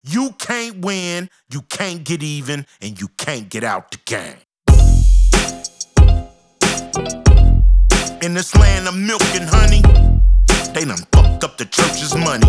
You can't win, you can't get even, and you can't get out the game. In this land of milk and honey, they done fucked up the church's money.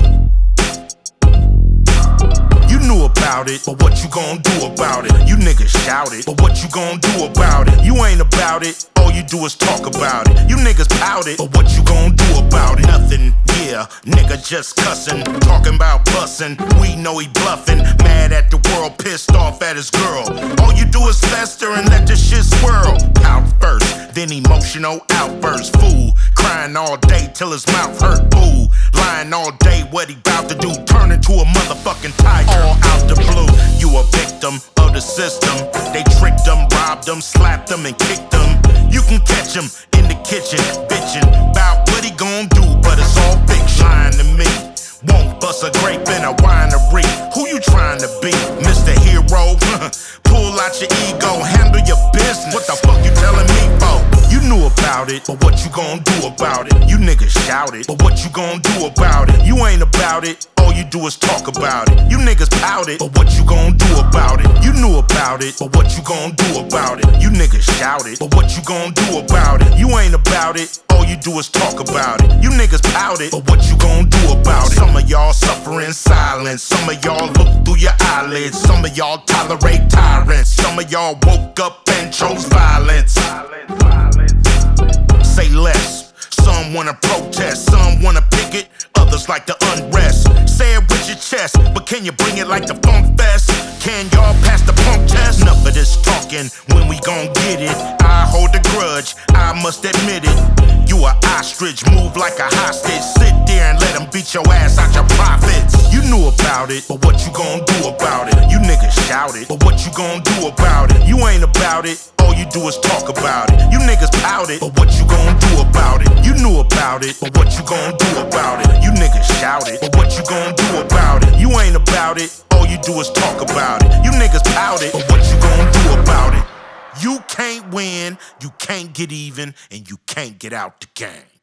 You knew about it, but what you gon' do about it? You niggas shout it, but what you gon' do about it? You ain't about it, all you do is talk about it. You niggas pout it, but what you gon' do about it? Nothing, yeah, nigga just cussin', talking about bussin'. We know he bluffin', mad at the world, pissed off at his girl. All you do is fester and let the shit swirl. Pout first, then emotional outburst. Fool, crying all day till his mouth hurt. Boo, lying all day, what he bout to do? Turn into a motherfucking tiger. All out the blue, you a victim of the system. They tricked him, robbed him, slapped him, and kicked him. You can catch him in the kitchen, bitchin' about what he gon' do, but it's all fiction. Lying to me, won't bust a grape in a winery. Who you trying to be, Mr. Hero? Pull out your ego, handle your business. What the fuck you telling me for? You knew about it, but what you gon' do about it? You niggas shout it, but what you gon' do about it? You ain't about it, all you do is talk about it. You niggas pout it, but what you gon' do about it? You knew about it, but what you gon' do about it? You niggas shout it, but what you gon' do about it? You ain't about it, all you do is talk about it. You niggas pout it, but what you gon' do about it? Some of y'all suffer in silence, some of y'all look through your eyelids, some of y'all tolerate tyrants, some of y'all woke up and chose violence. Say less. Some wanna protest, some wanna picket, others like the unrest. Say it with your chest, but can you bring it like the Funk Fest? Can y'all pass the punk test? Enough of this talking, when we gon' get it? I hold a grudge, I must admit it. You a ostrich, move like a hostage. Sit there and let them beat your ass out your profits. You knew about it, but what you gon' do about it? You niggas shout it, but what you gon' do about it? You ain't about it, all you do is talk about it. You niggas pout it, but what you gon' do about it? You knew about it, but what you gon' do about it? You niggas shout it, but what you gon' do about it? You ain't about it, all you do is talk about it. You niggas pout it, but what you gon' do about it? You can't win, you can't get even, and you can't get out the game.